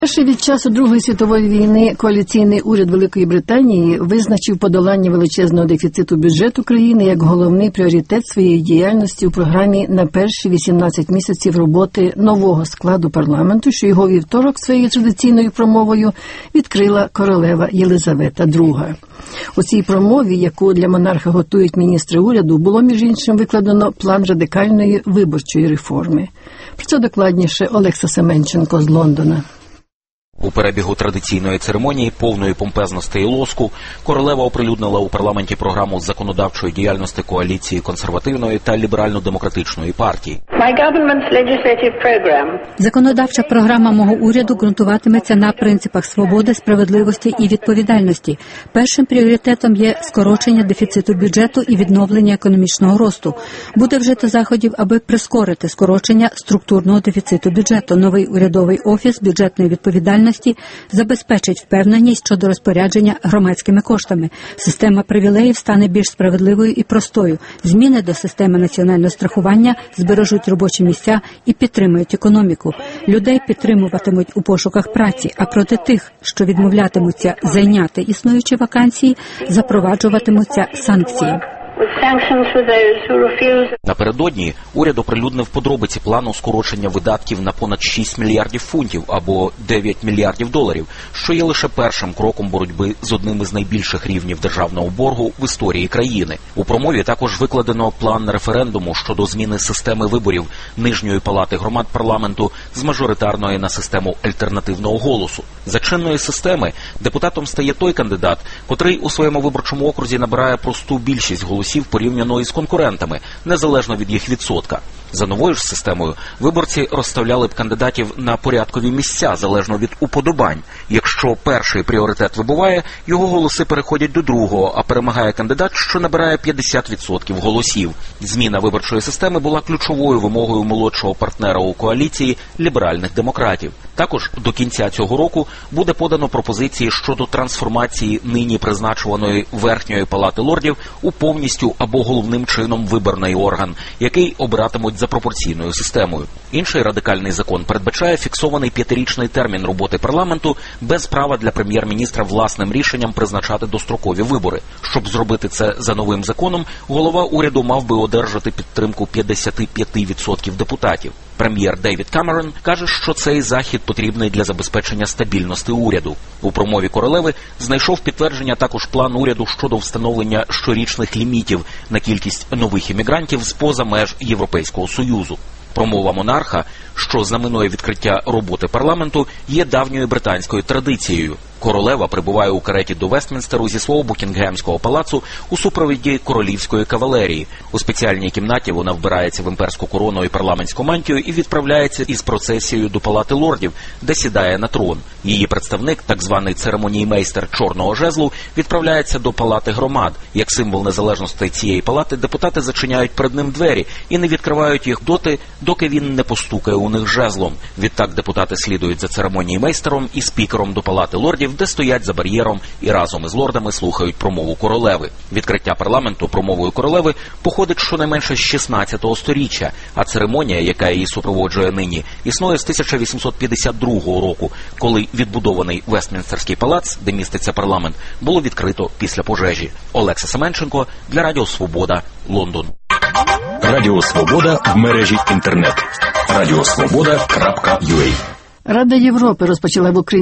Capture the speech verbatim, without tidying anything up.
Перший від часу Другої світової війни коаліційний уряд Великої Британії визначив подолання величезного дефіциту бюджету країни як головний пріоритет своєї діяльності у програмі на перші вісімнадцять місяців роботи нового складу парламенту, що його вівторок своєю традиційною промовою відкрила королева Єлизавета друга. У цій промові, яку для монарха готують міністри уряду, було, між іншим, викладено план радикальної виборчої реформи. Про це докладніше Олекса Семенченко з Лондона. У перебігу традиційної церемонії, повної помпезності і лоску, королева оприлюднила у парламенті програму законодавчої діяльності коаліції консервативної та ліберально-демократичної партії. Законодавча програма мого уряду ґрунтуватиметься на принципах свободи, справедливості і відповідальності. Першим пріоритетом є скорочення дефіциту бюджету і відновлення економічного росту. Буде вжито заходів, аби прискорити скорочення структурного дефіциту бюджету. Новий урядовий офіс бюджетної відповідальності забезпечить впевненість щодо розпорядження громадськими коштами. Система привілеїв стане більш справедливою і простою. Зміни до системи національного страхування збережуть робочі місця і підтримують економіку. Людей підтримуватимуть у пошуках праці, а проти тих, що відмовлятимуться зайняти існуючі вакансії, запроваджуватимуться санкції. Напередодні уряд оприлюднив подробиці плану скорочення видатків на понад шість мільярдів фунтів або дев'ять мільярдів доларів, що є лише першим кроком боротьби з одним із найбільших рівнів державного боргу в історії країни. У промові також викладено план референдуму щодо зміни системи виборів Нижньої палати громад парламенту з мажоритарної на систему альтернативного голосу. За чинної системи депутатом стає той кандидат, котрий у своєму виборчому окрузі набирає просту більшість голосів порівняно із конкурентами, незалежно від їх відсотка. За новою ж системою виборці розставляли б кандидатів на порядкові місця, залежно від уподобань. Якщо перший пріоритет вибуває, його голоси переходять до другого, а перемагає кандидат, що набирає п'ятдесят відсотків голосів. Зміна виборчої системи була ключовою вимогою молодшого партнера у коаліції ліберальних демократів. Також до кінця цього року буде подано пропозиції щодо трансформації нині призначуваної Верхньої палати лордів у повністю або головним чином виборний орган, який обиратимуть за пропорційною системою. Інший радикальний закон передбачає фіксований п'ятирічний термін роботи парламенту без права для прем'єр-міністра власним рішенням призначати дострокові вибори. Щоб зробити це за новим законом, голова уряду мав би одержати підтримку п'ятдесят п'ять відсотків депутатів. Прем'єр Девід Камерон каже, що цей захід потрібний для забезпечення стабільності уряду. У промові королеви знайшов підтвердження також план уряду щодо встановлення щорічних лімітів на кількість нових іммігрантів з-поза меж Європейського Союзу. Промова монарха, що знаменує відкриття роботи парламенту, є давньою британською традицією. Королева прибуває у кареті до Вестмінстеру зі свого Букінгемського палацу у супроводі королівської кавалерії. У спеціальній кімнаті вона вбирається в імперську корону і парламентську мантію і відправляється із процесією до палати лордів, де сідає на трон. Її представник, так званий церемоніймейстер чорного жезлу, відправляється до палати громад. Як символ незалежності цієї палати, депутати зачиняють перед ним двері і не відкривають їх доти, доки він не постукає у них жезлом. Відтак депутати слідують за церемоніймейстером і спікером до палати лордів, де стоять за бар'єром і разом із лордами слухають промову королеви. Відкриття парламенту промовою королеви походить щонайменше з шістнадцятого сторіччя, а церемонія, яка її супроводжує нині, існує з тисяча вісімсот п'ятдесят другого року, коли відбудований Вестмінстерський палац, де міститься парламент, було відкрито після пожежі. Олекса Семенченко для Радіо Свобода, Лондон. Радіо Свобода в мережі інтернет. радіосвобода крапка ю а. Рада Європи розпочала в Україні